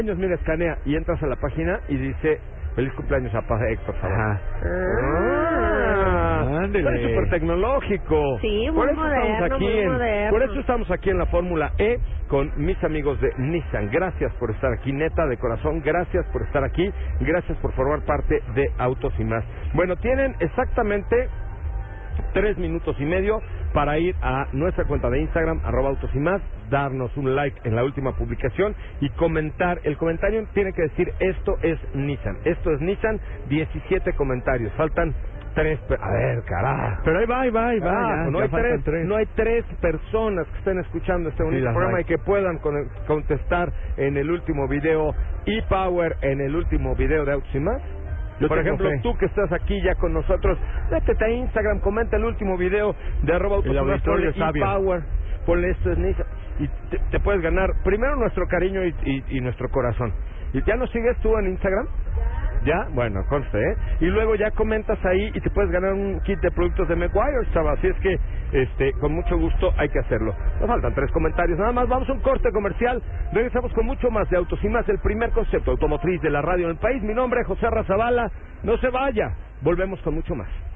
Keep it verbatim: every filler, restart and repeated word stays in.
Mira, escanea y entras a la página y dice feliz cumpleaños a papá Héctor Zavala. Ajá. Ah, Ándele. es súper tecnológico. Sí, muy por eso moderno, estamos aquí muy en, moderno. por eso estamos aquí en la Fórmula E con mis amigos de Nissan. Gracias por estar aquí, neta, de corazón. Gracias por estar aquí. Gracias por formar parte de Autos y Más. Bueno, tienen exactamente tres minutos y medio para ir a nuestra cuenta de Instagram, arroba autos y más, darnos un like en la última publicación y comentar. El comentario tiene que decir esto es Nissan, esto es Nissan, diecisiete comentarios, faltan tres, per... a ver, carajo. Pero ahí va, ahí va, ahí va, Carajo, ya, no, ya hay faltan tres, tres. no hay tres personas que estén escuchando este bonito las programa hay. y que puedan con- contestar en el último video e-Power, en el último video de Autos y Más. Yo Por tengo ejemplo, fe. tú que estás aquí ya con nosotros, métete a Instagram, comenta el último video de arroba autos El y más, auditorio ponle sabio. e-Power, ponle esto es Nissan, y te, te puedes ganar primero nuestro cariño y, y, y nuestro corazón. ¿Y ya nos sigues tú en Instagram? ¿Ya? Bueno, conste, ¿eh? Y luego ya comentas ahí y te puedes ganar un kit de productos de Meguiar, chaval. Así es que, este, con mucho gusto hay que hacerlo. Nos faltan tres comentarios. Nada más, vamos a un corte comercial. Regresamos con mucho más de Autos y Más, el primer concepto automotriz de la radio en el país. Mi nombre es José Razabala. No se vaya. Volvemos con mucho más.